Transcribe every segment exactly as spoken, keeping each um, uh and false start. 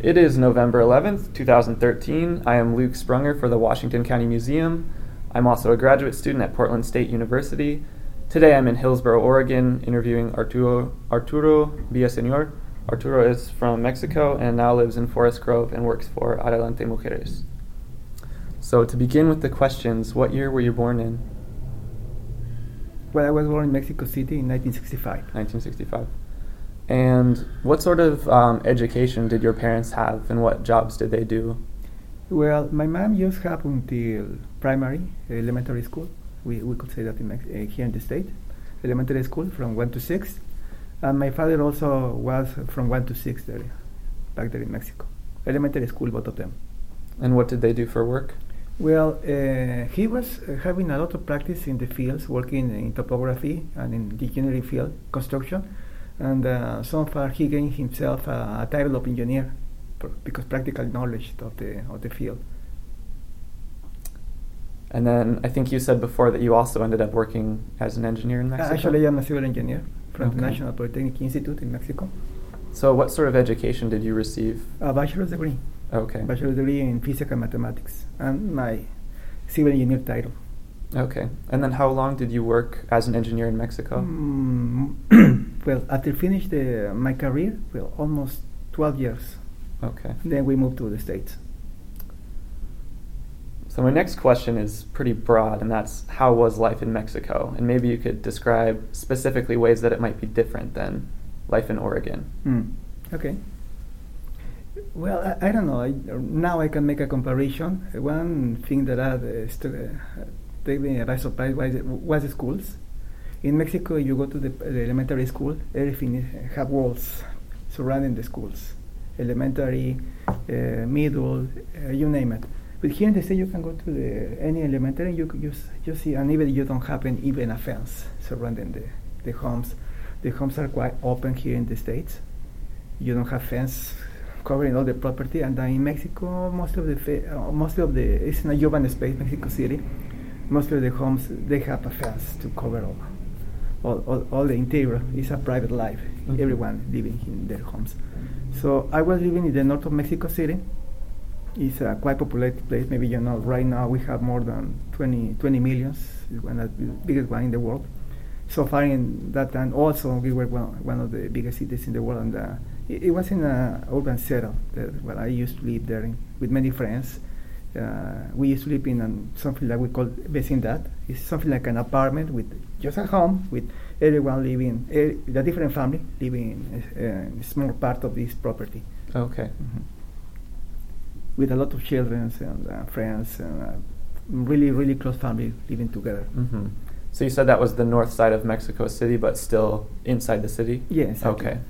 It is November eleventh, two thousand thirteen. I am Luke Sprunger for the Washington County Museum. I'm also a graduate student at Portland State University. Today I'm in Hillsboro, Oregon, interviewing Arturo, Arturo Villaseñor. Arturo is from Mexico and now lives in Forest Grove and works for Adelante Mujeres. So to begin with the questions, what year were you born in? Well, I was born in Mexico City in nineteen sixty-five. nineteen sixty-five. And what sort of um, education did your parents have and what jobs did they do? Well, my mom just have until primary, elementary school. We, we could say that in Mex- uh, here in the state. Elementary school from one to six. And my father also was from one to six there, back there in Mexico. Elementary school, both of them. And what did they do for work? Well, uh, he was uh, having a lot of practice in the fields, working in topography and in the engineering field, construction. And uh, so far he gained himself a, a title of engineer pr- because practical knowledge of the of the field. And then I think you said before that you also ended up working as an engineer in Mexico? Actually, I'm a civil engineer from Okay. the National Polytechnic Institute in Mexico. So what sort of education did you receive? A bachelor's degree. Okay. Bachelor's degree in physics and mathematics, and my civil engineer title. Okay. And then how long did you work as an engineer in Mexico? Mm, well, after finish the, my career, well, almost twelve years. Okay. Then we moved to the States. So my next question is pretty broad, and that's how was life in Mexico? And maybe you could describe specifically ways that it might be different than life in Oregon. Mm. Okay. Well, I, I don't know. I, now I can make a comparison. One thing that I uh, st- uh, take me by surprise was, was the schools. In Mexico, you go to the, the elementary school, everything is, have walls surrounding the schools. Elementary, uh, middle, uh, you name it. But here in the state, you can go to the, any elementary, you you, you see, and even you don't have an, even a fence surrounding the, the homes. The homes are quite open here in the States. You don't have fence covering all the property, and uh, in Mexico, most of the fa- uh, most of the it's in a urban space, Mexico City. Most of the homes they have a fence to cover all, all, all, all the interior. It's a private life. Mm-hmm. Everyone living in their homes. So I was living in the north of Mexico City. It's a quite populated place. Maybe you know. Right now we have more than twenty, twenty millions. It's one of the biggest one in the world. So far in that time, also we were one, one of the biggest cities in the world, and uh, it, it was in an urban settle that, where I used to live there in, with many friends. Uh, we used to live in an, something that we call vecindad. It's something like an apartment with just a home with everyone living, uh, a different family living in uh, a small part of this property. Okay. Mm-hmm. With a lot of children and uh, friends and uh, really, really close family living together. Mm-hmm. So you said that was the north side of Mexico City, but still inside the city? Yes. Exactly. Okay.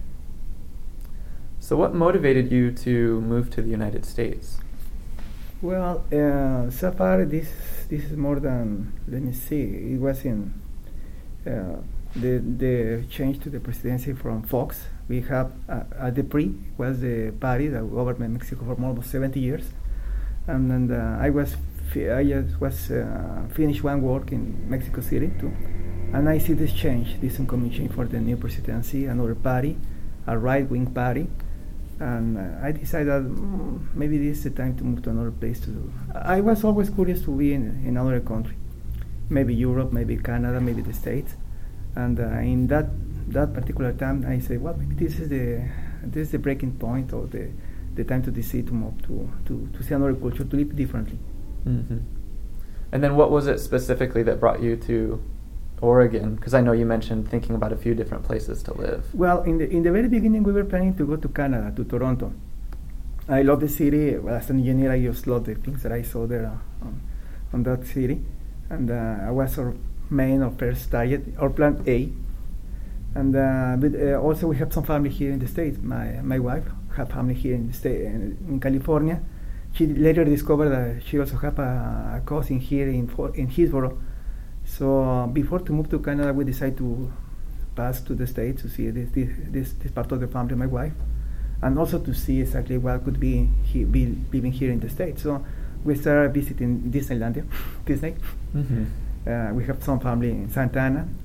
So what motivated you to move to the United States? Well, uh, so far this this is more than, let me see, it was in uh, the the change to the presidency from Fox. We have uh, at the pre was the party that governed Mexico for almost seventy years, and then uh, I was fi- I just was uh, finished one work in Mexico City too, and I see this change, this incoming change for the new presidency, another party, a right wing party. And uh, I decided mm, maybe this is the time to move to another place to do. I was always curious to be in, in another country, maybe Europe, maybe Canada, maybe the States. And uh, in that that particular time, I said, well, maybe this is the this is the breaking point or the, the time to decide to move to, to, to see another culture, to live differently. Mm-hmm. And then what was it specifically that brought you to Oregon? Because I know you mentioned thinking about a few different places to live. Well, in the in the very beginning, we were planning to go to Canada, to Toronto. I love the city. Well, as an engineer, I just love the things that I saw there uh, on, on that city. And uh, I was our main or first target, or plan A. And uh, but uh, also we have some family here in the States. My my wife have family here in the state, in, in California. She later discovered that she also have a, a cousin here in in Hillsboro. So uh, before to move to Canada, we decided to pass to the States to see this this, this, this part of the family, my wife, and also to see exactly what could be he, be living here in the States. So we started visiting Disneylandia, Disney. Mm-hmm. Uh, we have some family in Santa Ana,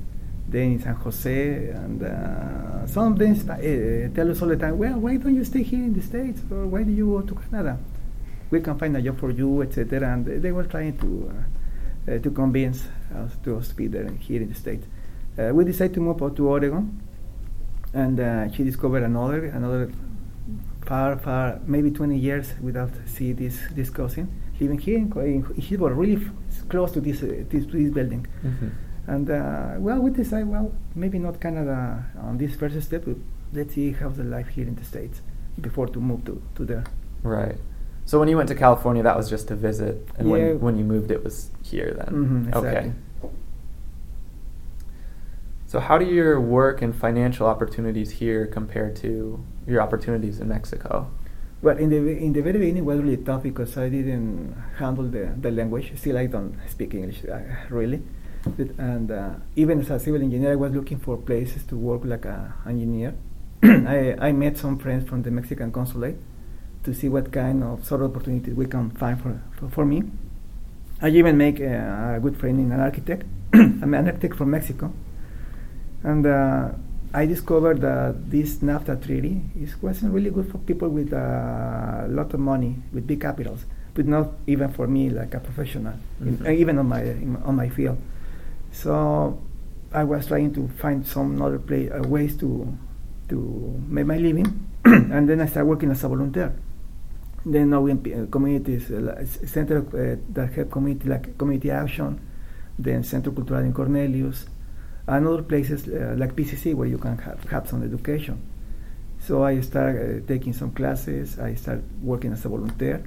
then in San Jose, and uh, some of them uh, tell us all the time, well, why don't you stay here in the States, or why do you go to Canada? We can find a job for you, et cetera. And they were trying to uh, uh, to convince us to us to be there here in the States. Uh, we decided to move out to Oregon, and uh, she discovered another another far, far, maybe twenty years without see this this cousin living here in, in Hillsboro, really f- close to this, uh, this to this building. Mm-hmm. And uh, well, we decided, well, maybe not Canada on this first step. But let's see how's the life here in the States before to move to, to there. Right. So when you went to California, that was just to visit, and Yeah. when when you moved, it was here then. Mm-hmm, exactly. Okay. So how do your work and financial opportunities here compare to your opportunities in Mexico? Well, in the in the very beginning, it was really tough because I didn't handle the, the language. Still, I don't speak English uh, really. But, and uh, even as a civil engineer, I was looking for places to work like an engineer. I, I met some friends from the Mexican consulate to see what kind of sort of opportunities we can find for for, for me. I even make uh, a good friend in an architect. I'm an architect from Mexico, and uh, I discovered that this NAFTA treaty is wasn't really good for people with a lot of money, with big capitals, but not even for me, like a professional, Mm-hmm. in, even on my in, on my field. So I was trying to find some other play, uh, ways to to make my living, and then I started working as a volunteer. Then knowing uh, communities, uh, center uh, that help community like Community Action, then Centro Cultural in Cornelius, and other places uh, like P C C where you can have, have some education. So I started uh, taking some classes. I started working as a volunteer.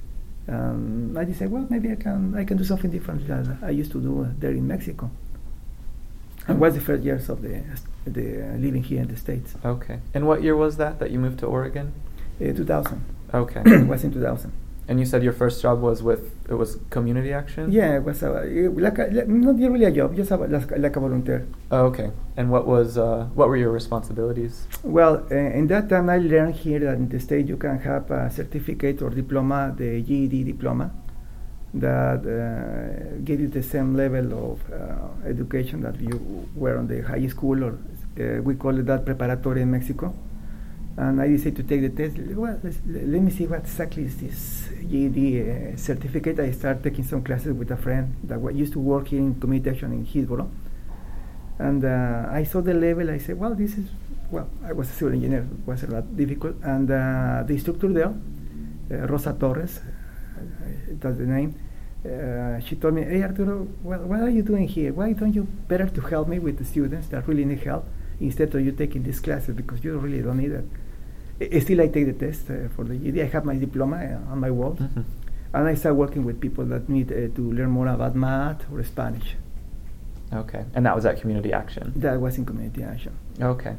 Um, I decided, well, maybe I can I can do something different than I used to do there in Mexico. And was the first years of the the uh, living here in the States. Okay. And what year was that that you moved to Oregon? Uh, two thousand. Okay. It was in two thousand. And you said your first job was with, it was Community Action? Yeah, it was a, it, like, a, like not really a job, just a, like, like a volunteer. Oh, okay. And what was uh, what were your responsibilities? Well, uh, in that time I learned here that in the state you can have a certificate or diploma, the G E D diploma, that uh, give you the same level of uh, education that you were on the high school, or uh, we call it that preparatory in Mexico. And I decided to take the test. Well, let me see what exactly is this G E D uh, certificate. I started taking some classes with a friend that w- used to work here in Community Action in Hillsboro. And uh, I saw the level. I said, well, this is, well, I was a civil engineer. It was a lot difficult. And uh, the instructor there, uh, Rosa Torres, uh, that's the name, uh, she told me, hey, Arturo, well, what are you doing here? Why don't you better to help me with the students that really need help instead of you taking these classes, because you really don't need it. I, still, I take the test uh, for the G E D. I have my diploma uh, on my wall. Mm-hmm. And I start working with people that need uh, to learn more about math or Spanish. Okay. And that was at Community Action? That was in Community Action. Okay.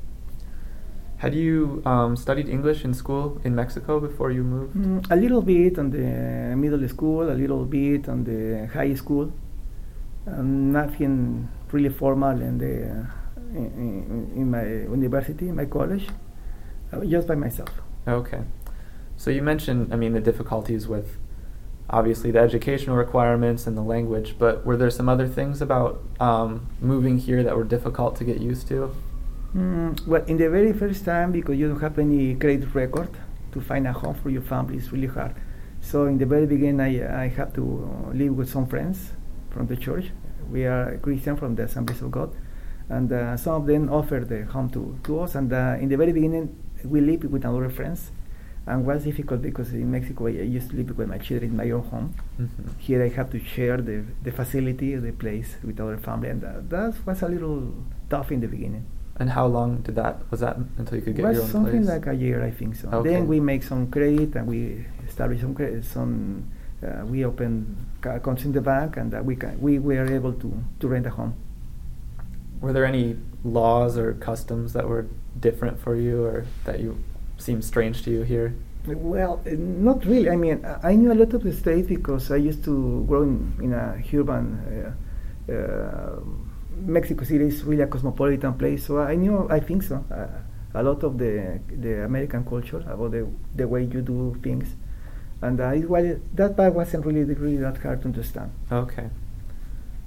Had you um, studied English in school in Mexico before you moved? Mm, a little bit on the middle school, a little bit on the high school. Um, nothing really formal in the uh, in, in, in my university, in my college, uh, just by myself. Okay. So you mentioned, I mean, the difficulties with obviously the educational requirements and the language, but were there some other things about um, moving here that were difficult to get used to? Mm, well, in the very first time, because you don't have any credit record, to find a home for your family is really hard. So in the very beginning, I, I had to live with some friends from the church. We are Christian from the Assemblies of God. And uh, some of them offered the home to, to us. And uh, in the very beginning, we lived with other friends. And it was difficult because in Mexico, I used to live with my children in my own home. Mm-hmm. Here I have to share the, the facility, the place with other family. And uh, that was a little tough in the beginning. And how long did that, was that until you could get was your own something place? like a year, I think so. Okay. Then we make some credit and we establish some credit, some, uh, we open accounts in the bank, and uh, we can, we were able to, to rent a home. Were there any laws or customs that were different for you or that you seemed strange to you here? Well, uh, not really. I mean, I, I knew a lot of the states because I used to grow in, in a urban, uh, uh, Mexico City is really a cosmopolitan place, so I knew, I think so, uh, a lot of the the American culture, about the, the way you do things. And uh, it was, that part wasn't really, really that hard to understand. Okay.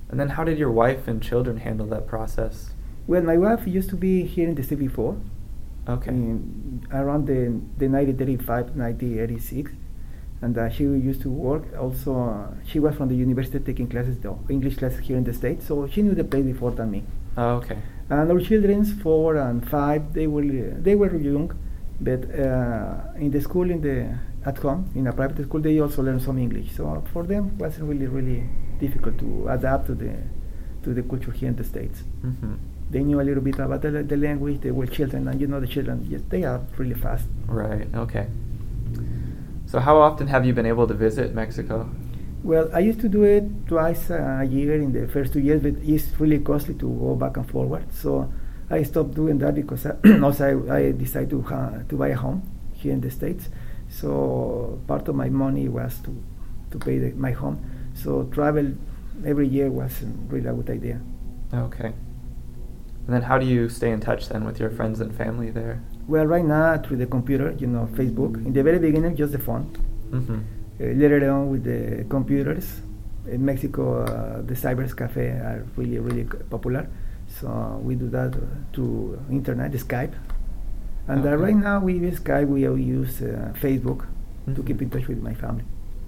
And then how did your wife and children handle that process? Well, my wife used to be here in the state before. Okay. In, around the, the nineteen thirty-five, nineteen eighty-six. And uh, she used to work. Also, uh, she was from the university taking classes, the English classes here in the States, so she knew the place before than me. Oh, okay. And our children's four and five, they were they were young, but uh, in the school, in the at home, in a private school, they also learned some English. So for them, it was really really difficult to adapt to the to the culture here in the States. Mm-hmm. They knew a little bit about the, the language. They were children, and you know the children, yes, they are really fast. Right. Okay. So how often have you been able to visit Mexico? Well, I used to do it twice a year in the first two years, but it's really costly to go back and forward. So I stopped doing that because I also I, I decided to uh, to buy a home here in the States. So part of my money was to to pay the, my home. So travel every year wasn't really a good idea. Okay. And then how do you stay in touch then with your friends and family there? Well, right now through the computer, you know, Facebook. In the very beginning, just the phone. Mm-hmm. Uh, later on with the computers. In Mexico, uh, the cyber cafe are really, really popular. So we do that uh, through internet, Skype. And Okay. uh, right now we use Skype, we use uh, Facebook Mm-hmm. to keep in touch with my family.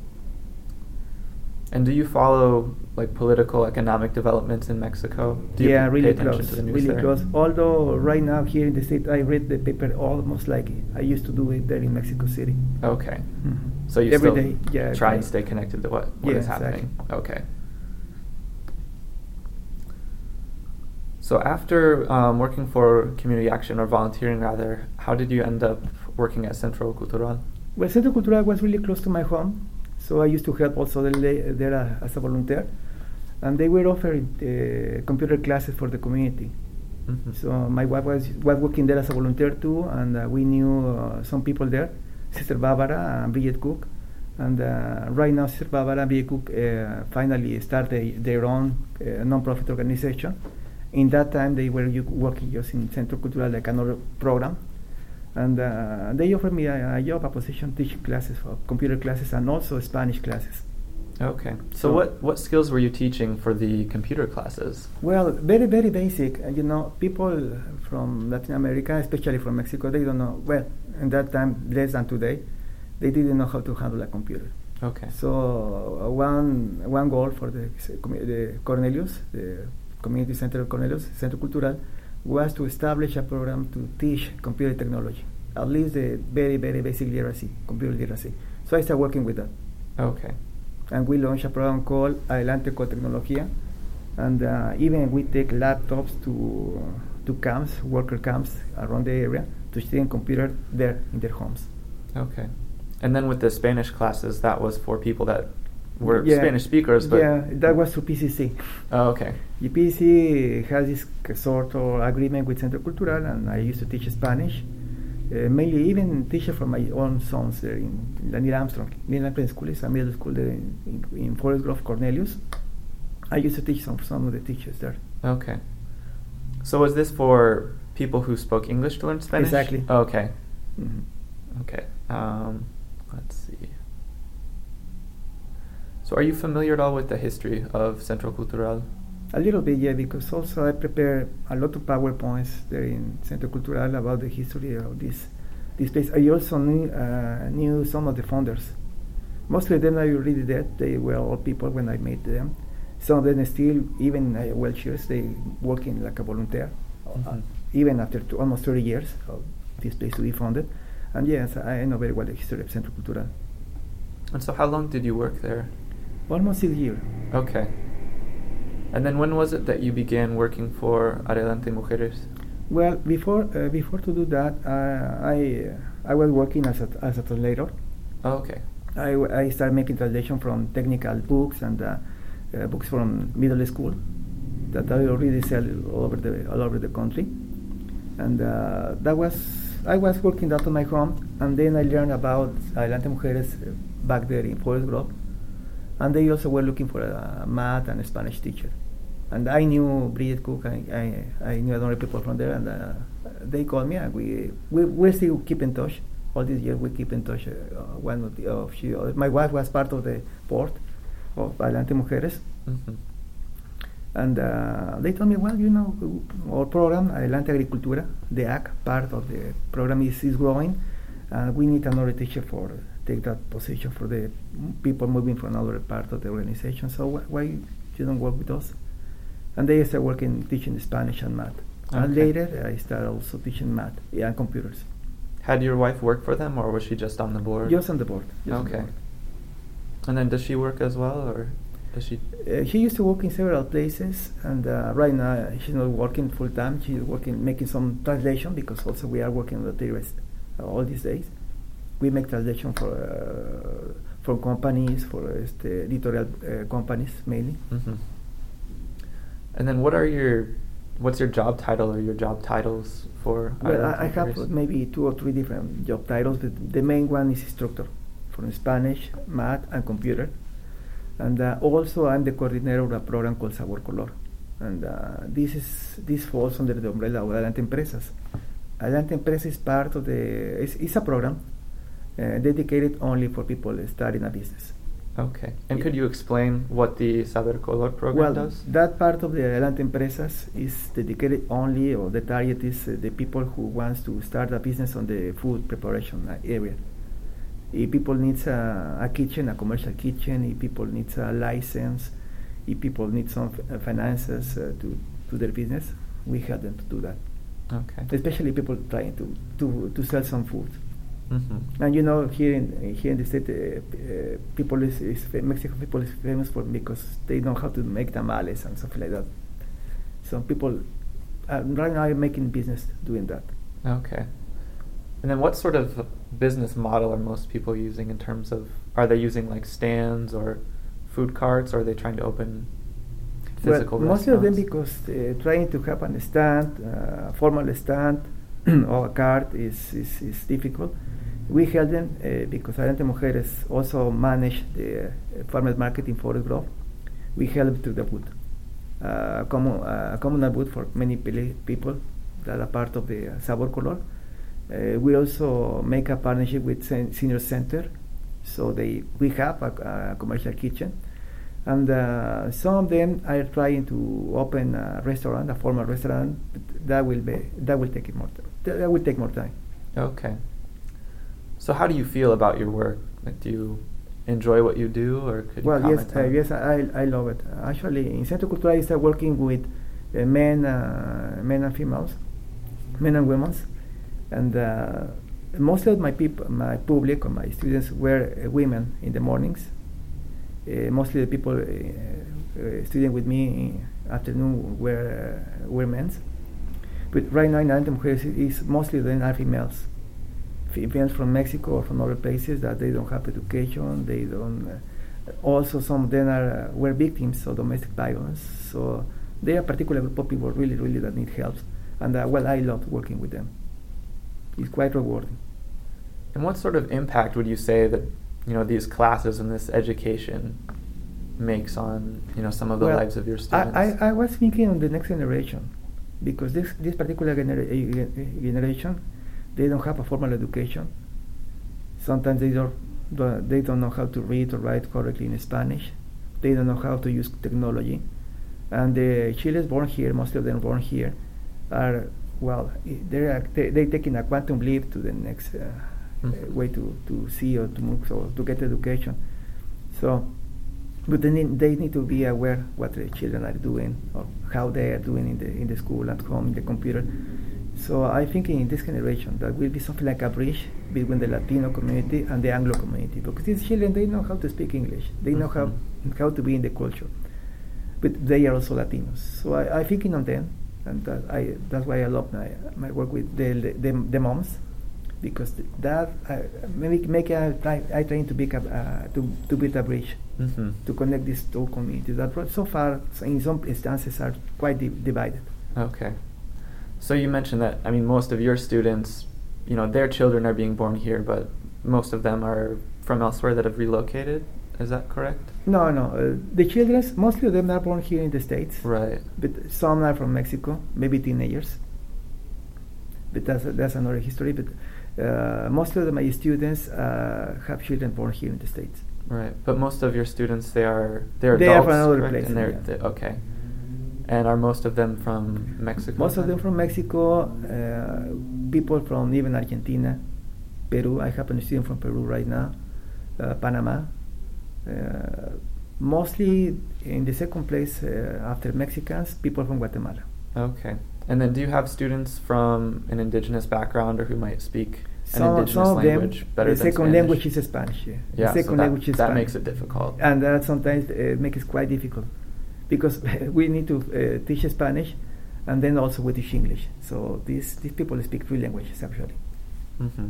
And do you follow like political, economic developments in Mexico? Do you Yeah, pay really attention close, to the news really there? close. Although right now here in the state, I read the paper almost like I used to do it there in Mexico City. Okay. Mhm. So you Every still day, yeah, try and right. stay connected to what, what Yeah, is happening. exactly. Okay. So after um, working for community action or volunteering rather, how did you end up working at Centro Cultural? Well, Centro Cultural was really close to my home, so I used to help also there, there uh, as a volunteer. And they were offering uh, computer classes for the community. Mm-hmm. So my wife was, was working there as a volunteer too, and uh, we knew uh, some people there, Sister Barbara and Bridget Cook. And uh, right now, Sister Barbara and Bridget Cook uh, finally started their own uh, non-profit organization. In that time, they were u- working just in Centro Cultural, like another program. And uh, they offered me a, a job, a position, teaching classes, for computer classes, and also Spanish classes. Okay. So, So- what, what skills were you teaching for the computer classes? Well, very, very basic. Uh, you know, people from Latin America, especially from Mexico, they don't know, well, in that time, less than today, they didn't know how to handle a computer. Okay. So uh, one one goal for the, the Cornelius, the Community Center of Cornelius, Centro Cultural, was to establish a program to teach computer technology, at least the very, very basic literacy, computer literacy. So I started working with that. Okay. And we launched a program called Adelante con Tecnología, and uh, even we take laptops to to camps, worker camps around the area, to student computer there in their homes. Okay. And then with the Spanish classes, that was for people that were Yeah. Spanish speakers, but Yeah, that was through P C C. oh, okay. The P C C has this k- sort of agreement with Centro Cultural, and I used to teach Spanish, uh, mainly even teach from my own sons there in La Neil Armstrong. Neil Armstrong School is a middle school there in, in, in Forest Grove, Cornelius. I used to teach some some of the teachers there. Okay. So was this for people who spoke English to learn Spanish? Exactly. Okay. Mhm. Okay. Um, let's see. So are you familiar at all with the history of Centro Cultural? A little bit, yeah, because also I prepare a lot of PowerPoints there in Centro Cultural about the history of this this place. I also knew, uh, knew some of the founders. Most of them are already dead. They were all people when I met them. Some of them still, even uh, wheelchairs, they working like a volunteer, Mhm. uh, even after two, almost thirty years of this place to be founded. And yes, I know very well the history of Centro Cultural. And so how long did you work there? Almost six years. Okay. And then when was it that you began working for Adelante Mujeres? Well, before uh, before to do that, uh, I uh, I was working as a as a translator. Oh, okay. I, w- I started making translation from technical books and uh, uh, books from middle school that I already sell all over the all over the country, and uh, that was I was working that on my home, and then I learned about Adelante Mujeres uh, back there in Forest Grove, and they also were looking for a math and a Spanish teacher, and I knew Bridget Cook, I I, I knew other people from there, and uh, they called me, and we we we still keep in touch. All these years we keep in touch. Uh, one of the of she, uh, my wife was part of the board of Adelante Mujeres, Mm-hmm. And uh, they told me, well, you know, our program, Adelante Agricultura, the A C part of the program is, is growing, and we need another teacher for take that position for the people moving from another part of the organization. So wh- why you don't work with us? And they started working teaching Spanish and math. Okay. And later, I started also teaching math and computers. Had your wife worked for them, or was she just on the board? Just on the board. Just okay. On the board. And then does she work as well, or does she? Uh, she used to work in several places, and uh, right now she's not working full time. She's working, making some translation, because also we are working on the theories uh, all these days. We make translation for uh, for companies, for uh, editorial uh, companies mainly. Mm-hmm. And then what are your, what's your job title or your job titles for? Well, I, I have maybe two or three different job titles, but the main one is instructor for Spanish, math, and computer. And uh, also I'm the coordinator of a program called Sabor Color. And uh, this is this falls under the umbrella of Adelante Empresas. Adelante Empresas is part of the, it's, it's a program uh, dedicated only for people starting a business. Okay. And yeah. Could you explain what the Saber Color program well, does? That part of the Adelante Empresas is dedicated only, or the target is uh, the people who wants to start a business on the food preparation area. If people needs a, a kitchen, a commercial kitchen, if people needs a license, if people need some f- finances uh, to, to their business, we help them to do that. Okay. Especially people trying to, to, to sell some food. Mm-hmm. And you know, here in here in the state, uh, uh, people is, is Mexican people is famous for because they know how to make tamales and stuff like that. So people uh, right now are making business doing that. Okay. And then what sort of business model are most people using in terms of, are they using like stands or food carts, or are they trying to open physical well, restaurants? Most of them because uh, trying to have a stand, uh, formal stand or a cart is, is, is difficult. We help them uh, because Adelante Mujeres also manage the uh, farmers market in Forest Grove. We help to the booth, uh, common, uh, communal booth for many people that are part of the uh, Sabor Color. Uh, we also make a partnership with sen- Senior Center, so they we have a, a commercial kitchen, and uh, some of them are trying to open a restaurant, a formal restaurant. That will be that will take it more time. That will take more time. Okay. So how do you feel about your work? Like, do you enjoy what you do, or could well, you yes, comment uh, on yes, I I love it. Actually, in Centro Cultural, I started working with uh, men, uh, men and females, men and women. And uh, most of my people, my public or my students were uh, women in the mornings. Uh, mostly the people uh, uh, studying with me in afternoon were uh, were men. But right now in Adelante Mujeres is mostly then are females. Females from Mexico or from other places that they don't have education. They don't. Uh, also, some of them are uh, were victims of domestic violence. So they are a particular group of people really, really that need help. And uh, well, I love working with them. It's quite rewarding. And what sort of impact would you say that, you know, these classes and this education makes on, you know, some of the well, lives of your students? I, I, I was thinking on the next generation, because this this particular genera- generation, they don't have a formal education. Sometimes they don't they don't know how to read or write correctly in Spanish. They don't know how to use technology, and the children born here, most of them born here, are well, they're they they taking a quantum leap to the next uh, mm-hmm. uh, way to, to see or to move or to get education. So, but they need, they need to be aware what the children are doing or how they are doing in the in the school, at home, in the computer. So I think in this generation that will be something like a bridge between the Latino community and the Anglo community, because these children, they know how to speak English, they know mm-hmm. how how to be in the culture, but they are also Latinos. So I, I thinking on them. And that I, that's why I love my, my work with the the, the moms, because that I, make, make a, I, I trying to make a, uh, to to build a bridge mm-hmm. to connect these two communities that so far in some instances are quite di- divided. Okay, so you mentioned that, I mean, most of your students, you know, their children are being born here, but most of them are from elsewhere that have relocated. Is that correct? No, no. Uh, the children, mostly of them are born here in the States. Right. But some are from Mexico, maybe teenagers. But that's that's another history. But uh, most of the, my students uh, have children born here in the States. Right. But most of your students, they are they're they adults, are from another correct? place. And they're Yeah. they, okay. And are most of them from Mexico? Most of them from Mexico, uh, people from even Argentina, Peru. I have a student from Peru right now, uh, Panama. Uh, mostly in the second place uh, after Mexicans, people from Guatemala. Okay. And then do you have students from an indigenous background or who might speak an Some, indigenous some of language them, better the than second Spanish? language is Spanish. Yeah, Yeah, the so second that, language is that Spanish. makes it difficult. And that sometimes uh, makes it quite difficult because we need to uh, teach Spanish and then also we teach English. So these, these people speak three languages actually. Mm-hmm.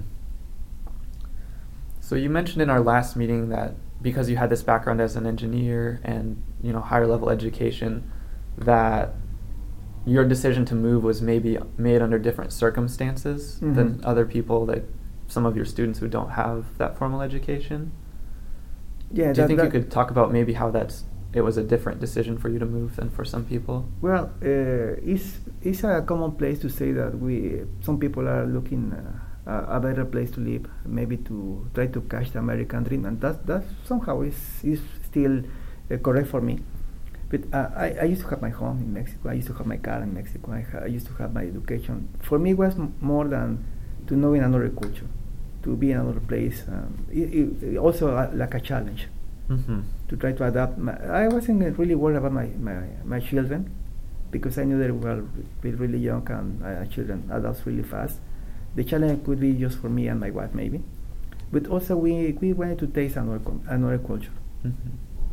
So you mentioned in our last meeting that because you had this background as an engineer and, you know, higher level education, that your decision to move was maybe made under different circumstances mm-hmm. than other people, like some of your students who don't have that formal education. Yeah. Do you think you could talk about maybe how that's it was a different decision for you to move than for some people? Well, uh, it's it's a common place to say that we some people are looking uh, a, a better place to live, maybe to try to catch the American dream, and that that somehow is is still uh, correct for me. But uh, I, I used to have my home in Mexico. I used to have my car in Mexico. I, ha- I used to have my education. For me, it was m- more than to know in another culture, to be in another place. Um, it, it also uh, like a challenge mm-hmm. to try to adapt. My, I wasn't really worried about my, my, my children because I knew they were really young and uh, children adults really fast. The challenge could be just for me and my wife maybe, but also we, we wanted to taste another another culture. Mm-hmm.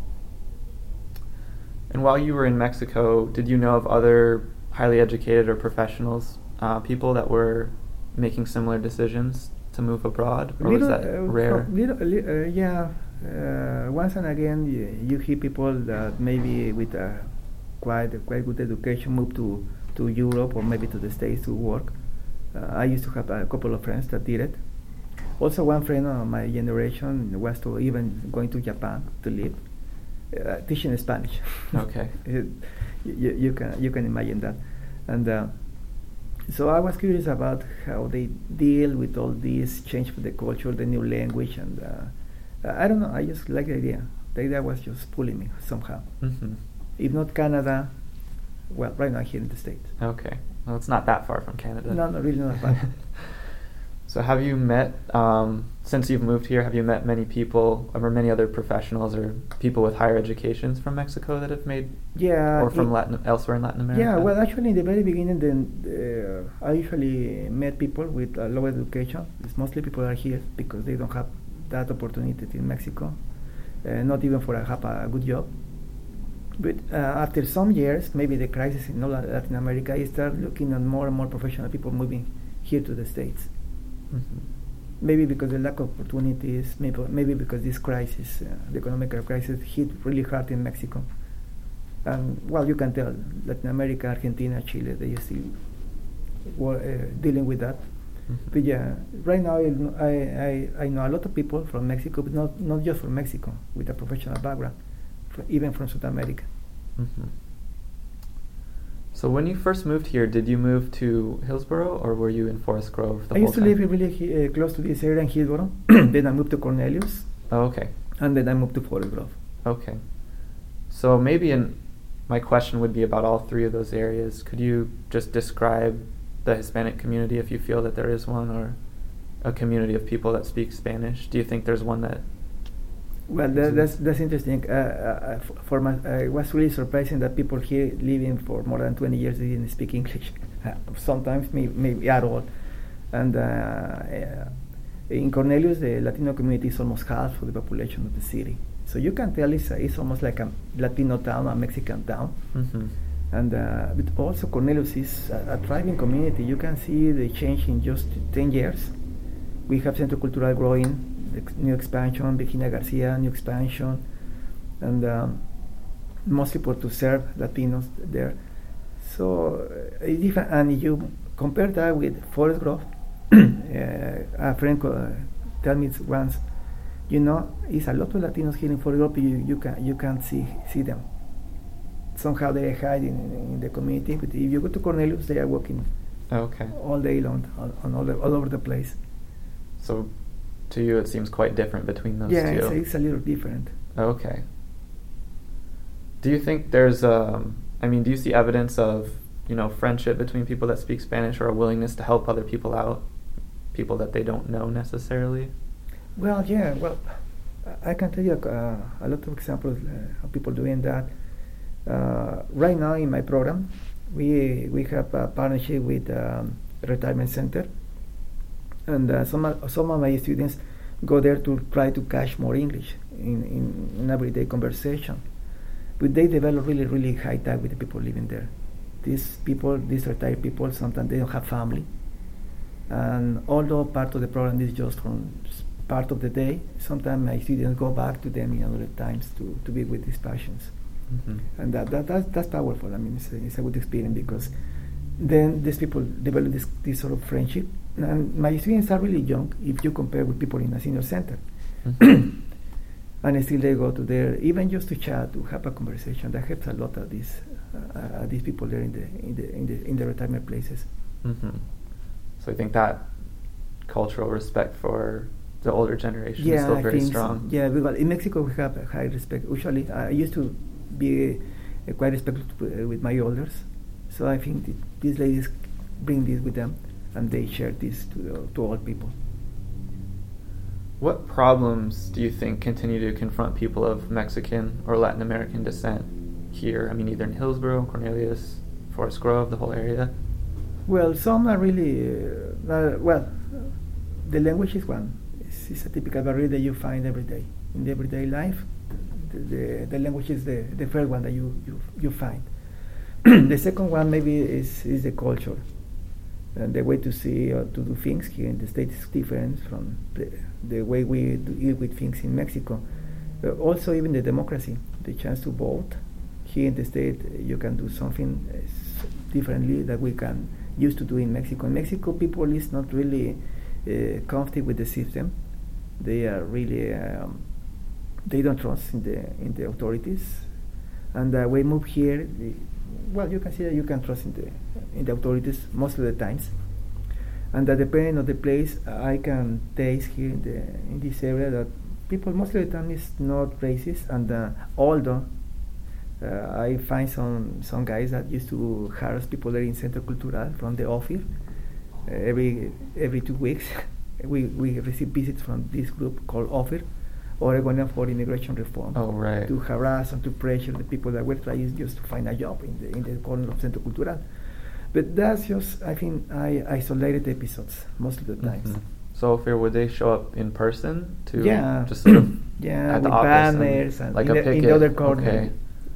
And while you were in Mexico, did you know of other highly educated or professionals, uh, people that were making similar decisions to move abroad, or little, was that uh, rare? Little, uh, yeah, uh, once and again you, you hear people that maybe with a quite a quite good education move to, to Europe or maybe to the States to work. Uh, I used to have a couple of friends that did it. Also, one friend of my generation was to even going to Japan to live. Uh, teaching Spanish. Okay. you, you, you can you can imagine that, and uh, so I was curious about how they deal with all this change for the culture, the new language, and uh, I don't know. I just like the idea. The idea was just pulling me somehow. Mm-hmm. If not Canada, well, right now here in the States. Okay. Well, it's not that far from Canada. No, no, really not far. So have you met, um, since you've moved here, have you met many people or many other professionals or people with higher educations from Mexico that have made, yeah, or from Latin, elsewhere in Latin America? Yeah, well, actually, in the very beginning, then uh, I usually met people with uh, low education. It's mostly people are here because they don't have that opportunity in Mexico, uh, not even for a, have a good job. But uh, after some years, maybe the crisis in all Latin America, I start looking at more and more professional people moving here to the States. Mm-hmm. Maybe because the lack of opportunities, maybe, maybe because this crisis, uh, the economic crisis, hit really hard in Mexico. And well, you can tell Latin America, Argentina, Chile, they are still were, uh, dealing with that. Mm-hmm. But yeah, right now I, I, I know a lot of people from Mexico, but not, not just from Mexico, with a professional background, for, even from South America. Mm-hmm. So when you first moved here, did you move to Hillsborough or were you in Forest Grove the I whole used to time? live really uh, close to this area in Hillsborough. Then I moved to Cornelius. Oh, okay. And then I moved to Forest Grove. Okay. So maybe in, my question would be about all three of those areas. Could you just describe the Hispanic community if you feel that there is one, or a community of people that speak Spanish? Do you think there's one that... Well, that, that's that's interesting. Uh, uh, for my, uh, it was really surprising that people here living for more than twenty years they didn't speak English. Sometimes, maybe, maybe at all. And uh, uh, in Cornelius, the Latino community is almost half of the population of the city. So you can tell it's, uh, it's almost like a Latino town, a Mexican town. Mm-hmm. And uh, but also Cornelius is a, a thriving community. You can see the change in just ten years. We have Centro Cultural growing. New expansion, Virginia Garcia, new expansion, and um, mostly for to serve Latinos there. So uh, it's different, and you compare that with Forest Grove. uh, a friend uh, tell me once, you know, it's a lot of Latinos here in Forest Grove. You you can you can't see see them. Somehow they hide in, in the community. But if you go to Cornelius, they are walking okay. all day long on, on all the, all over the place. So. To you, it seems quite different between those yeah, two. Yeah, it's, it's a little different. Okay. Do you think there's um, I mean, do you see evidence of, you know, friendship between people that speak Spanish, or a willingness to help other people out, people that they don't know necessarily? Well, yeah, well, I can tell you uh, a lot of examples uh, of people doing that. Uh, right now in my program, we we have a partnership with um, a retirement center, and uh, some of, some of my students go there to try to catch more English in, in, in everyday conversation. But they develop really, really high tie with the people living there. These people, these retired people, sometimes they don't have family. And although part of the program is just from part of the day, sometimes my students go back to them in other times to, to be with these patients. Mm-hmm. And that, that that's, that's powerful. I mean, it's a, it's a good experience, because then these people develop this, this sort of friendship. And my students are really young if you compare with people in a senior center. Mm-hmm. And still they go to there, even just to chat, to have a conversation. That helps a lot of these uh, uh, these people there in the in the in the, in the retirement places. Mm-hmm. So I think that cultural respect for the older generation yeah, is still I very think strong. So. Yeah, because in Mexico we have a high respect. Usually, I used to be uh, quite respectful uh, with my elders, so I think th- these ladies bring this with them, and they share this to uh, to all people. What problems do you think continue to confront people of Mexican or Latin American descent here? I mean, either in Hillsborough, Cornelius, Forest Grove, the whole area? Well, some are really, uh, uh, well, the language is one. It's, it's a typical barrier that you find every day. In everyday life, the, the, the language is the, the first one that you, you, you find. The second one maybe is, is the culture. And the way to see or to do things here in the States is different from the, the way we deal with things in Mexico. Uh, also, even the democracy, the chance to vote. Here in the state, uh, you can do something uh, differently that we can used to do in Mexico. In Mexico, people is not really uh, comfortable with the system. They are really, um, they don't trust in the in the authorities. And uh, we move here. The, well, you can see that you can trust in the in the authorities most of the times, and that depending on the place, I can taste here in the in this area that people most of the time is not racist. And uh, although uh, I find some some guys that used to harass people there in Centro Cultural from the office uh, every every two weeks, we we receive visits from this group called OFIR, Oregonian for Immigration Reform. Oh, right. To harass and to pressure the people that were trying just to find a job in the in the corner of Centro Cultural. But that's just, I think, I isolated episodes most of the times. Mm-hmm. So, if would they show up in person to yeah. just sort of yeah, at the with office banners and, and like in, a the, in picket? the other corner. Okay.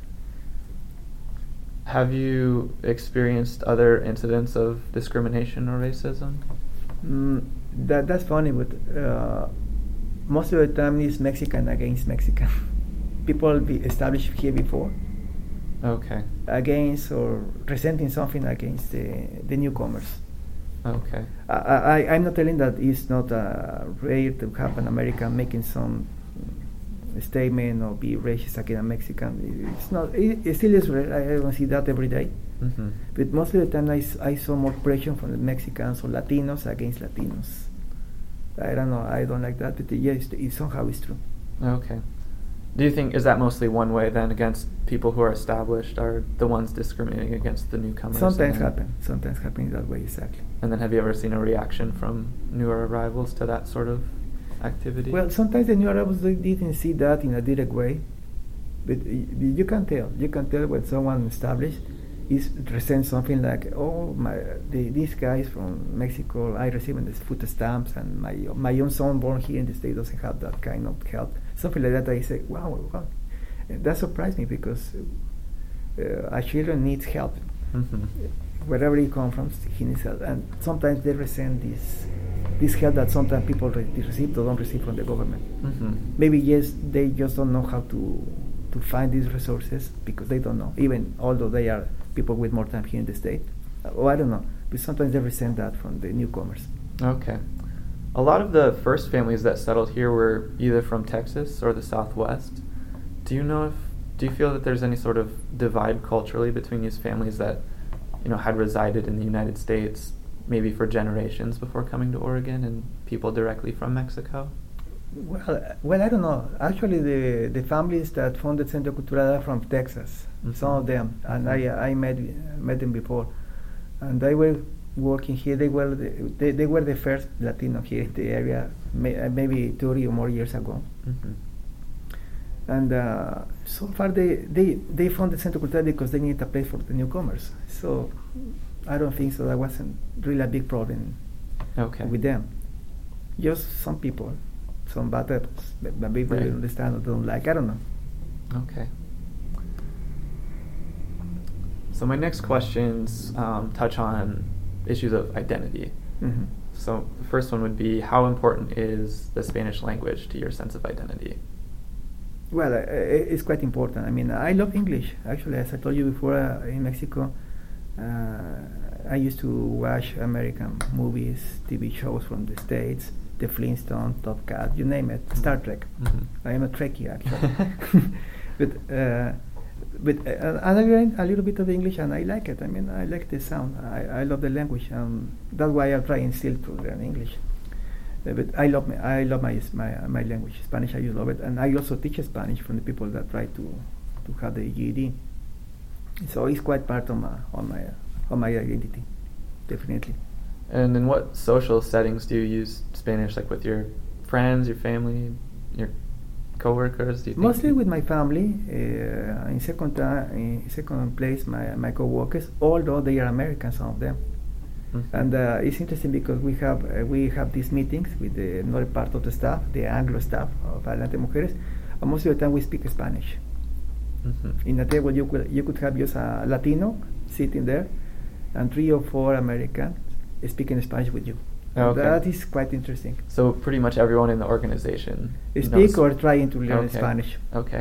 Have you experienced other incidents of discrimination or racism? Mm, that that's funny, but uh, most of the time it's Mexican against Mexican. People be established here before. Okay. Against or resenting something against the, the newcomers. Okay. I, I, I'm not telling that it's not uh, rare to have an American making some statement or be racist against a Mexican. It's not. It, it still is rare. I don't see that every day. Mm-hmm. But most of the time, I, I saw more pressure from the Mexicans or Latinos against Latinos. I don't know. I don't like that, but yes, it, it somehow it's true. Okay. Do you think, is that mostly one way then against people who are established, are the ones discriminating against the newcomers? Sometimes happen. Sometimes happen that way, exactly. And then have you ever seen a reaction from newer arrivals to that sort of activity? Well, sometimes the new arrivals they didn't see that in a direct way, but y- you can tell. You can tell when someone established is resent something like, oh, my the, these guys from Mexico, I receiving the food stamps, and my my own son born here in the state doesn't have that kind of help. Something like that. I say, wow, wow. That surprised me because uh, our children needs help. Mm-hmm. Wherever he comes from, he needs help, and sometimes they resent this this help that sometimes people re- receive or don't receive from the government. Mm-hmm. Maybe yes, they just don't know how to to find these resources because they don't know. Even although they are people with more time here in the state, or I don't know, but sometimes they resent that from the newcomers. Okay. A lot of the first families that settled here were either from Texas or the Southwest. Do you know if, do you feel that there's any sort of divide culturally between these families that, you know, had resided in the United States maybe for generations before coming to Oregon and people directly from Mexico? Well, well, I don't know. Actually, the the families that founded Centro Cultural are from Texas. Mhm. Some of them, and Mhm. I I met met them before, and they were working here. They were the, they, they were the first Latino here in the area, may, uh, maybe thirty or more years ago. Mhm. And uh, so far, they they they founded Centro Cultural because they needed a place for the newcomers. So I don't think so. That wasn't really a big problem Okay. with them. Just some people, some bad apples, but maybe they Right. don't understand or don't like. I don't know. Okay. So my next questions um, touch on issues of identity. Mm-hmm. So the first one would be, how important is the Spanish language to your sense of identity? Well, uh, it's quite important. I mean, I love English. Actually, as I told you before, uh, in Mexico, uh, I used to watch American movies, T V shows from the States, The Flintstones, Top Cat, you name it, Star Trek. Mhm. I am a Trekkie, actually. but uh, but uh, and I learned a little bit of English, and I like it. I mean, I like the sound. I, I love the language. Um, that's why I'm trying still to learn English. Uh, but I love my, I love my my my language, Spanish. I just love it, and I also teach Spanish from the people that try to to have the G E D. So it's quite part of my of my of my identity, definitely. And in what social settings do you use Spanish, like with your friends, your family, your coworkers? Do you think Mostly with my family. Uh, in second uh, in second place, my my coworkers, although they are Americans, some of them. Mhm. And uh, it's interesting because we have uh, we have these meetings with the another part of the staff, the Anglo staff of Adelante Mujeres, and most of the time we speak Spanish. Mhm. In a table, you could you could have just a Latino sitting there, and three or four Americans speaking Spanish with you. Oh, okay. That is quite interesting. So pretty much everyone in the organization Speak knows- or trying to learn Okay. Spanish. Okay.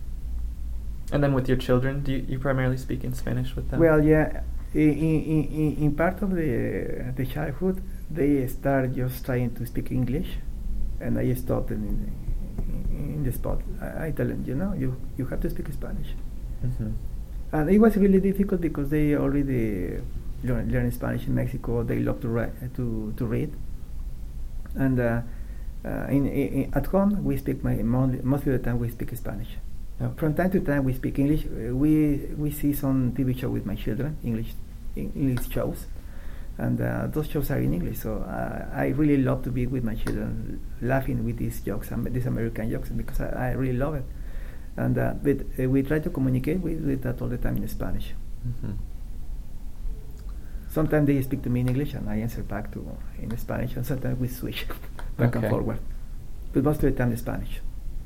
And then with your children, do you, you primarily speak in Spanish with them? Well, yeah, in, in, in, in part of the the childhood, they start just trying to speak English, and I stop them in, in, in the spot. I, I tell them, you know, you, you have to speak Spanish. Mhm. And it was really difficult because they already learn, learn Spanish in Mexico. They love to write, to, to read. And uh, uh, in, in, at home, we speak, my, most of the time we speak Spanish. Okay. From time to time we speak English. Uh, we we see some T V show with my children, English English shows, and uh, those shows are in English. So uh, I really love to be with my children, laughing with these jokes, um, these American jokes, because I, I really love it. And uh, but uh, we try to communicate with, with that all the time in Spanish. Mhm. Sometimes they speak to me in English and I answer back to in Spanish, and sometimes we switch back Okay. and forward. But most of the time in Spanish.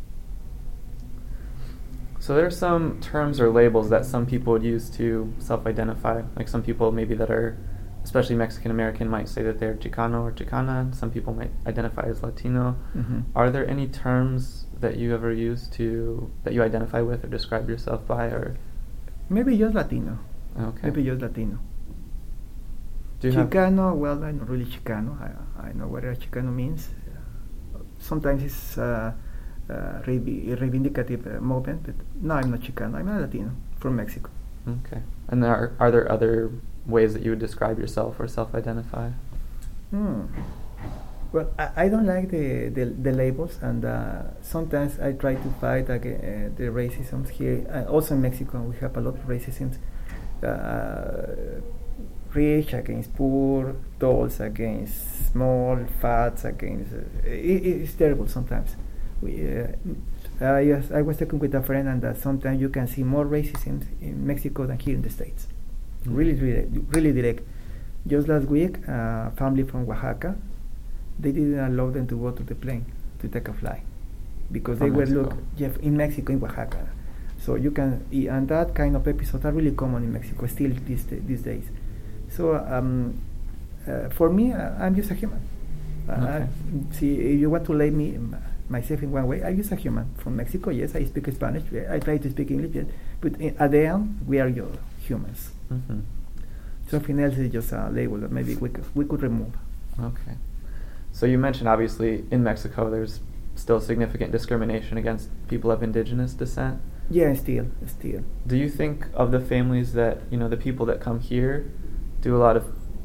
So there are some terms or labels that some people would use to self-identify. Like some people maybe that are, especially Mexican American, might say that they're Chicano or Chicana. And some people might identify as Latino. Mm-hmm. Are there any terms that you ever use to that you identify with or describe yourself by? Or Maybe just Latino. okay, Maybe just Latino. do you have Chicano, well, I'm not really Chicano. I, I know what a Chicano means. Uh, sometimes it's uh, uh, revi- reivindicative uh, movement, but no, I'm not Chicano. I'm a Latino from Mexico. okay? And there are are there other ways that you would describe yourself or self-identify? Hmm. Well, I, I don't like the, the, the labels, and uh, sometimes I try to fight against uh, the racism here. Uh, also in Mexico, we have a lot of racism. Uh, rich against poor, talls against small, fats against. Uh, it, it's terrible sometimes. We, uh, uh, yes, I was talking with a friend, and that sometimes you can see more racism in Mexico than here in the States. Mm. Really, really, really direct. Just last week, a family from Oaxaca, they didn't allow them to go to the plane to take a flight because From they were Mexico. look yeah, in Mexico, in Oaxaca. So you can, and that kind of episodes are really common in Mexico still these these days. So um, uh, for me, uh, I'm just a human. Uh, Okay. see, if you want to label me m- myself in one way, I'm just a human from Mexico. Yes, I speak Spanish. I try to speak English, yes, but in, at the end, we are your humans. Mm-hmm. Something else is just a label that maybe we could, we could remove. Okay. So you mentioned obviously in Mexico there's still significant discrimination against people of indigenous descent. Yeah, still, still. Do you think of the families that, you know, the people that come here do a lot of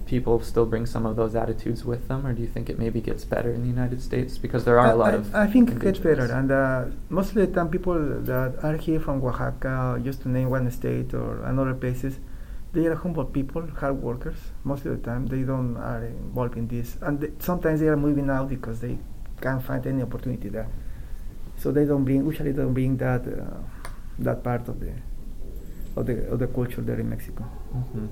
people still bring some of those attitudes with them, or do you think it maybe gets better in the United States? Because there are a lot I, of I think it gets better, and uh, most of the time people that are here from Oaxaca, just to name one state or another places, they are humble people, hard workers. Most of the time they don't are involved in this, and th- sometimes they are moving out because they can't find any opportunity there. So they don't bring, usually don't bring that uh, that part of the of the of the culture there in Mexico. Mm-hmm.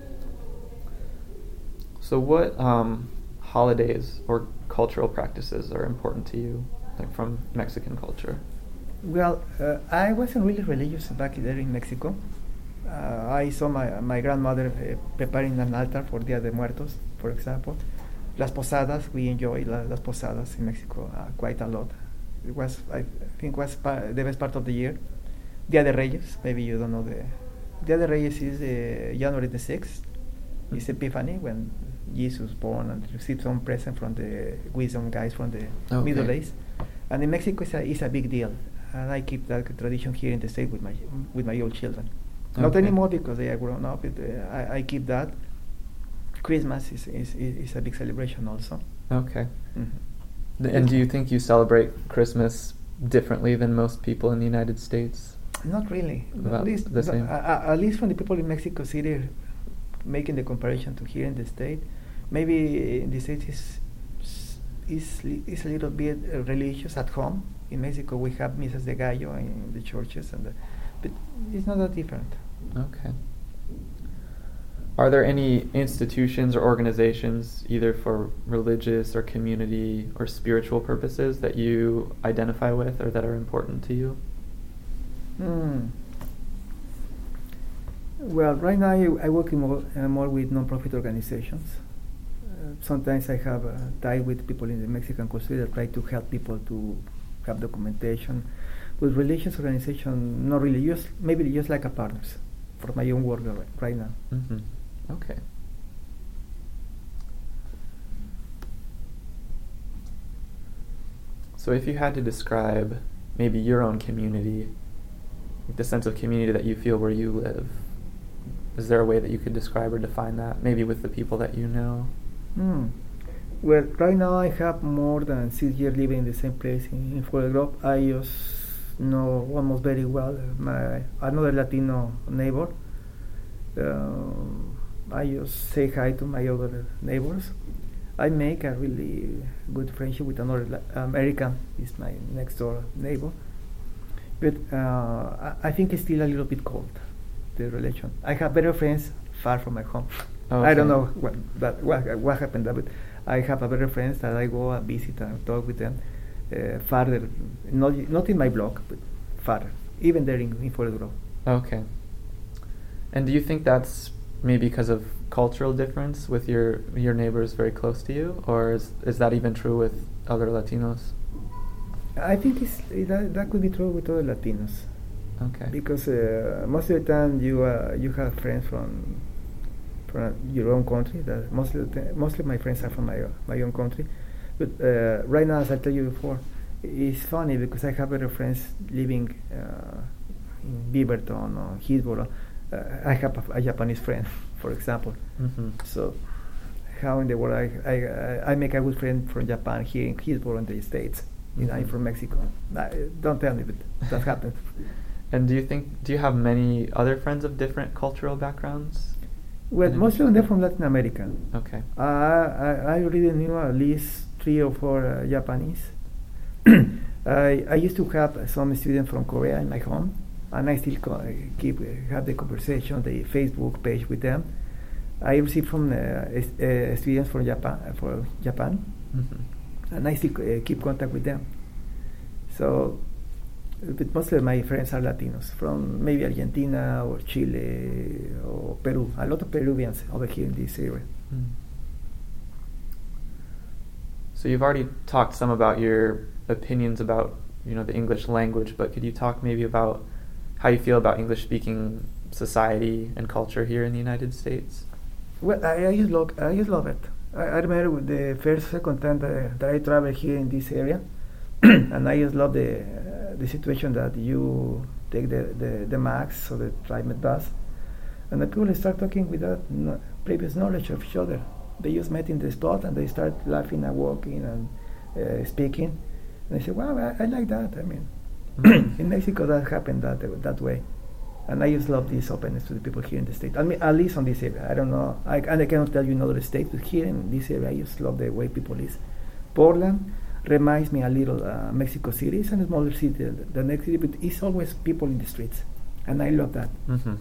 So what um, holidays or cultural practices are important to you, like from Mexican culture? Well, uh, I wasn't really religious back there in Mexico. Uh, I saw my my grandmother uh, preparing an altar for Dia de Muertos, for example. Las posadas, we enjoy la, las posadas in Mexico uh, quite a lot. It was, I think, was pa- the best part of the year. Dia de Reyes, maybe you don't know the. Dia de Reyes is uh, January the sixth. It's Epiphany, when Jesus born and received some present from the wisdom guys from the Okay. Middle Ages. And in Mexico, it's a, it's a big deal. And I keep that tradition here in the state with my with my old children. Not Okay. anymore because they are grown up. It, uh, I, I keep that. Christmas is, is, is a big celebration also. Okay. Mm-hmm. Th- And do you think you celebrate Christmas differently than most people in the United States? Not really. About At least, the same? uh, uh, at least from the people in Mexico City, making the comparison to here in the state, maybe in the state is is li- is a little bit uh, religious at home. In Mexico, we have misas de gallo in the churches, and the, but it's not that different. Okay. Are there any institutions or organizations, either for religious or community or spiritual purposes, that you identify with or that are important to you? Hmm. Well, right now I, I work in more, uh, more with non-profit organizations. Uh, sometimes I have a tie with people in the Mexican culture that try to help people to have documentation. With religious organization, not really, just maybe just like a partners for my own work right, right now. Mm-hmm. Okay. So if you had to describe maybe your own community, the sense of community that you feel where you live, is there a way that you could describe or define that, maybe with the people that you know? Hmm. Well, right now I have more than six years living in the same place in, in Fuego Grove. I just know almost very well my another Latino neighbor. Uh, I just say hi to my other neighbors. I make a really good friendship with another La- American, is my next door neighbor. But uh, I, I think it's still a little bit cold, the relation. I have better friends far from my home. Okay. I don't know what that what, what happened, but I have a better friends that I go and visit and talk with them uh, farther, not not in my block, but farther, even there in, in Fuego Grove. Okay. And do you think that's maybe because of cultural difference with your your neighbors very close to you, or is is that even true with other Latinos? I think it's, that that could be true with other Latinos. Okay. Because uh, most of the time you uh, you have friends from from your own country. That most of the t- mostly my friends are from my my own country. But uh, right now, as I told you before, it's funny because I have other friends living uh, in Beaverton or Hillsborough. Uh, I have a, a Japanese friend, for example. Mm-hmm. So how in the world I, I I make a good friend from Japan here in Hillsborough in the States? You know, I'm from Mexico. I, don't tell me, but that happens. And do you think, do you have many other friends of different cultural backgrounds? Well, In most of addition- them from Latin America. Okay. Uh, I, I already knew at least three or four uh, Japanese. I, I used to have some students from Korea in my home, and I still co- keep uh, have the conversation, the Facebook page with them. I received from uh, s- uh, students from Japan, uh, for Japan, Mm-hmm. and I still uh, keep contact with them. So, but most of my friends are Latinos from maybe Argentina or Chile or Peru. A lot of Peruvians over here in this area. Mm. So you've already talked some about your opinions about, you know, the English language, but could you talk maybe about how you feel about English-speaking society and culture here in the United States? Well, I, I just love I just love it. I, I remember with the first second time that, that I traveled here in this area, and I just love the uh, the situation that you take the the, the MAX or the Trimet bus, and the people start talking without no, previous knowledge of each other. They just met in the spot and they start laughing and walking and uh, speaking. And I said, wow, I, I like that. I mean, in Mexico that happened that that way. And I just love this openness to the people here in the state. I mean, at least on this area. I don't know, I, and I cannot tell you in other states, but here in this area, I just love the way people is. Portland reminds me a little uh, Mexico City. It's a smaller city than next city, but it's always people in the streets. And I love that. Mm-hmm.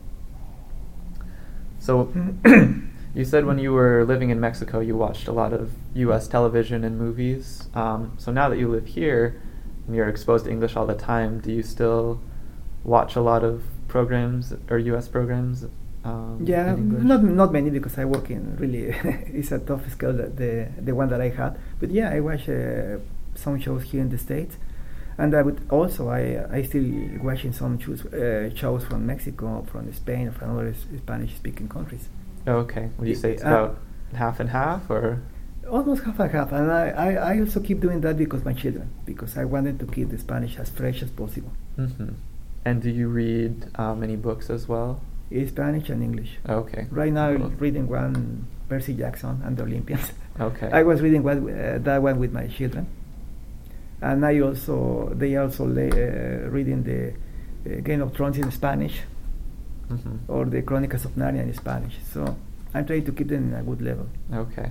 So, you said when you were living in Mexico, you watched a lot of U S television and movies. Um, so now that you live here, and you're exposed to English all the time, do you still watch a lot of programs or U S programs? Um, yeah, in English? not not many because I work in really it's a tough skill that the the one that I had. But yeah, I watch uh, some shows here in the States, and I would also I I still watching some shows uh, shows from Mexico, from Spain, from other Spanish-speaking countries. Oh, okay. Would you say it's Uh, about half and half, or? Almost half and half, and I, I, I also keep doing that because my children, because I wanted to keep the Spanish as fresh as possible. Mm-hmm. And do you read uh, many books as well? In Spanish and English. Okay. Right now Cool. I'm reading one, Percy Jackson and the Olympians. Okay. I was reading one, uh, that one with my children. And I also, they also lay, uh, reading the uh, Game of Thrones in Spanish, Mm-hmm. or the Chronicles of Narnia in Spanish. So I'm trying to keep them in a good level. Okay.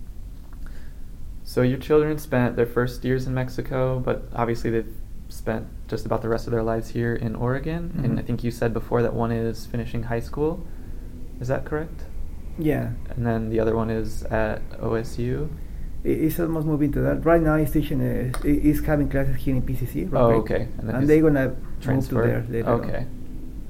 So your children spent their first years in Mexico, but obviously they've spent just about the rest of their lives here in Oregon. Mhm. And I think you said before that one is finishing high school. Is that correct? Yeah. And then the other one is at O S U. I- It's almost moving to that. Right now, he's teaching. Uh, he- he's having classes here in P C C. Oh, right? okay. And, then he's they're gonna transfer. move to there later. Okay. On.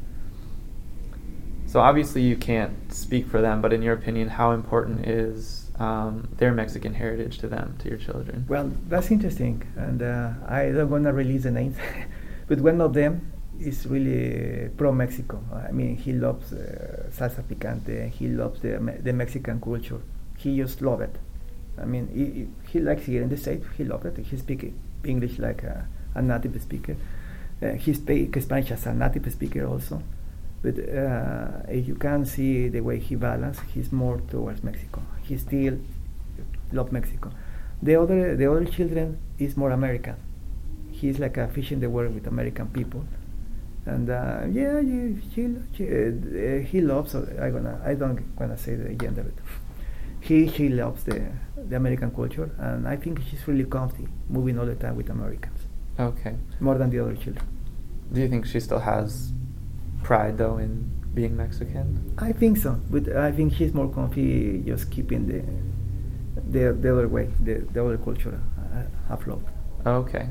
So obviously you can't speak for them, but in your opinion, how important is um, their Mexican heritage to them, to your children? Well, that's interesting, and uh, I don't wanna release the names, but one of them is really pro Mexico. I mean, he loves uh, salsa picante. He loves the Me- the Mexican culture. He just love it. I mean, he, he likes here in the States. He loves it. He speaks English like a, a native speaker. Uh, he speaks Spanish as a native speaker also. But uh, if you can see the way he balances, he's more towards Mexico. He still loves Mexico. The other, the other children is more American. He's like a fish in the water with American people, and uh, yeah, yeah, he, he, uh, he loves. Uh, I gonna, I don't wanna say the gender, but he he loves the the American culture, and I think she's really comfy moving all the time with Americans. Okay. More than the other children. Do you think she still has pride, though, in being Mexican? I think so, but I think she's more comfy just keeping the the, the other way, the, the other culture uh, afloat. Okay.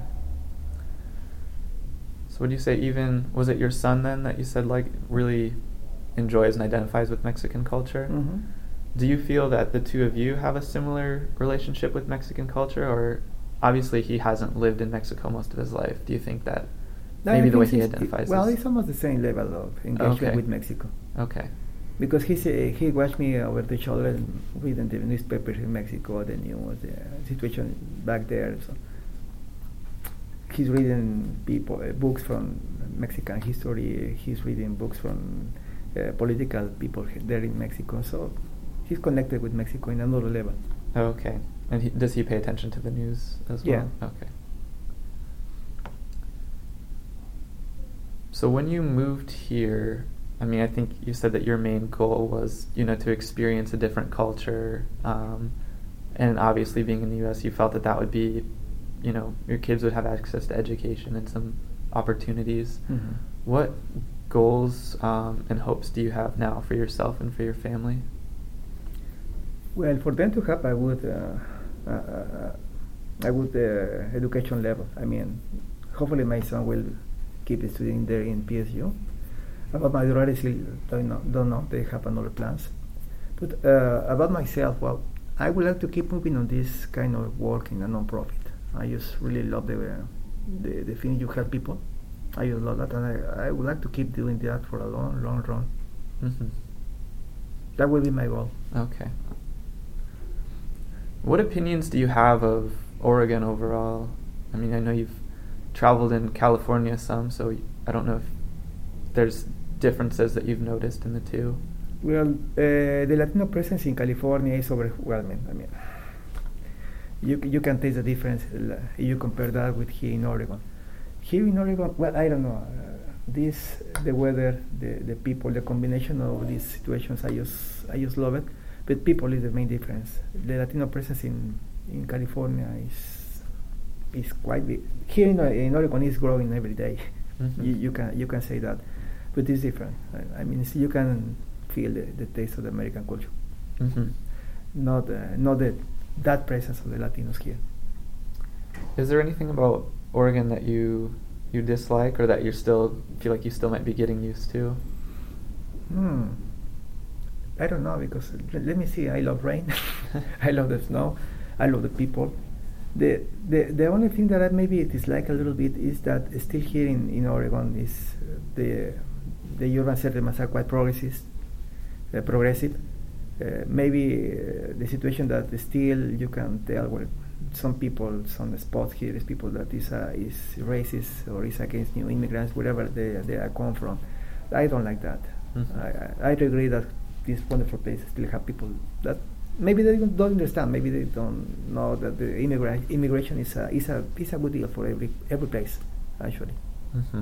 So would you say even, was it your son then that you said like really enjoys and identifies with Mexican culture? Mm-hmm. Do you feel that the two of you have a similar relationship with Mexican culture, or obviously he hasn't lived in Mexico most of his life? Do you think that maybe I the way think he it's- identifies Well, is... it's almost the same level of engagement Okay. with Mexico. Okay. Because he's, uh, he watched me over the shoulder and reading the newspapers in Mexico, the news, the situation back there. So he's reading people uh, books from Mexican history. He's reading books from uh, political people he- there in Mexico. So he's connected with Mexico in another level. Okay. And he, does he pay attention to the news as Yeah. well? Okay. So when you moved here, I mean, I think you said that your main goal was, you know, to experience a different culture, um, and obviously being in the U S, you felt that that would be, you know, your kids would have access to education and some opportunities. Mm-hmm. What goals um, and hopes do you have now for yourself and for your family? Well, for them to have a good, uh, uh, uh, a good uh, education level. I mean, hopefully my son will keep studying there in P S U. About my daughter, I still don't know, don't know. They have another plans. But uh, about myself, well, I would like to keep moving on this kind of work in a non-profit. I just really love the uh, the, the thing you help people. I just love that, and I, I would like to keep doing that for a long, long run. Mm-hmm. That will be my goal. Okay. What opinions do you have of Oregon overall? I mean, I know you've traveled in California some, so I don't know if there's differences that you've noticed in the two. Well, uh, the Latino presence in California is overwhelming. I mean, you you can taste the difference uh, if you compare that with here in Oregon. Here in Oregon, well, I don't know. Uh, this, the weather, the, the people, the combination of these situations, I just I just love it. But people is the main difference. The Latino presence in, in California is is quite big. Here in, in Oregon, is growing every day. Mm-hmm. You, you can you can say that, but it's different. I, I mean, it's, you can feel the, the taste of the American culture. Mm-hmm. Not uh, not the that presence of the Latinos here. Is there anything about Oregon that you you dislike, or that you still feel like you still might be getting used to? Hmm. I don't know, because l- let me see. I love rain. I love the snow. I love the people. The, the the only thing that I maybe dislike a little bit is that still here in, in Oregon is uh, the the urban settlements are quite progressive. Uh, progressive. Uh, maybe uh, the situation that still you can tell where some people, some spots here is people that is uh, is racist or is against new immigrants, wherever they they are come from. I don't like that. Mm-hmm. I, I regret that this wonderful place still have people that maybe they don't understand, maybe they don't know that the immigra- immigration is a is a is a good deal for every every place, actually. Mm-hmm.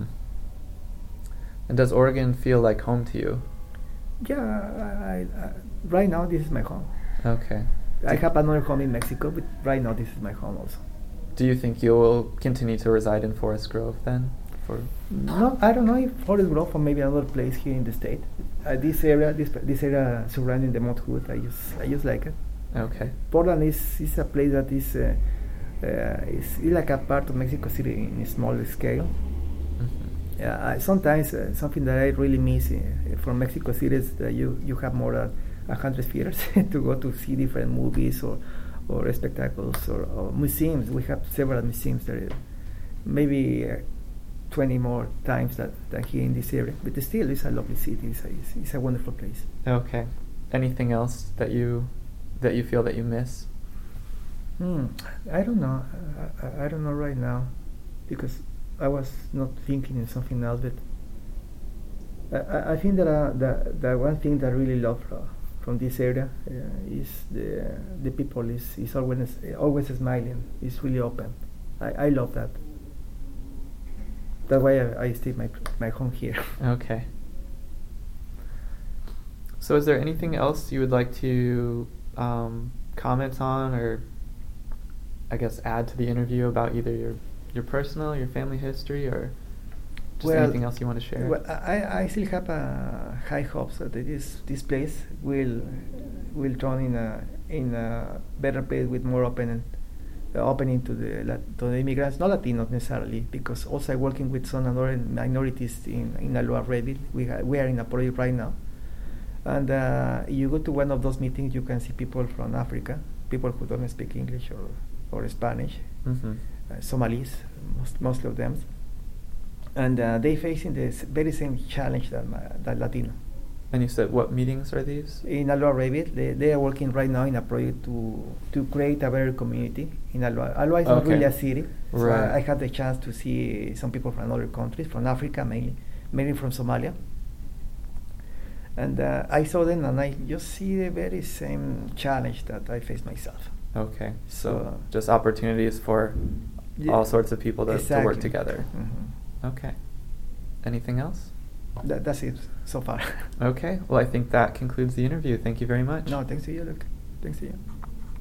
And does Oregon feel like home to you? Yeah, I, I, right now this is my home. Okay. I have another home in Mexico, but right now this is my home also. Do you think you will continue to reside in Forest Grove then? For no, I don't know if Forest Grove or maybe another place here in the state. Uh, this area, this this area surrounding the Mount Hood, I just I just like it. Okay. Portland is, is a place that is uh, uh, is, is like a part of Mexico City in a smaller scale. Mm-hmm. Yeah, I, sometimes uh, something that I really miss uh, from Mexico City is that you you have more than a hundred theaters to go to see different movies or or spectacles or, or museums. We have several museums there, maybe uh, twenty more times that, than here in this area. But still, it's a lovely city. It's a, it's, it's a wonderful place. Okay. Anything else that you that you feel that you miss? Hmm. I don't know. I, I, I don't know right now, because I was not thinking in something else. But I, I, I think that uh, the the one thing that I really love uh, from this area uh, is the the people is is always always smiling. It's really open. I, I love that. That's why I, I stay my my home here. Okay. So, is there anything else you would like to um, comment on, or I guess add to the interview about either your your personal, your family history, or just well, anything else you want to share? Well, I, I still have uh, high hopes that this this place will will turn in a in a better place with more open uh, opening to the to the immigrants, not Latinos necessarily, because also I'm working with some other minorities in in Aloha-Rayville. We ha- we are in a project right now, and uh, you go to one of those meetings, you can see people from Africa, people who don't speak English or or Spanish, mm-hmm. uh, Somalis, most mostly of them. And uh, they facing the very same challenge that uh, that Latino. And you said, what meetings are these? In Aloha-Rayville, they, they are working right now in a project to to create a better community in Aloha. Aloha is okay. not really a city, so right. I, I had the chance to see some people from other countries, from Africa mainly, mainly from Somalia. And uh, I saw them, and I just see the very same challenge that I face myself. Okay, so, so just opportunities for yeah, all sorts of people to, exactly. to work together. Mm-hmm. Okay. Anything else? That, that's it so far. Okay. Well, I think that concludes the interview. Thank you very much. No, thanks to you, Luke. Thanks to you.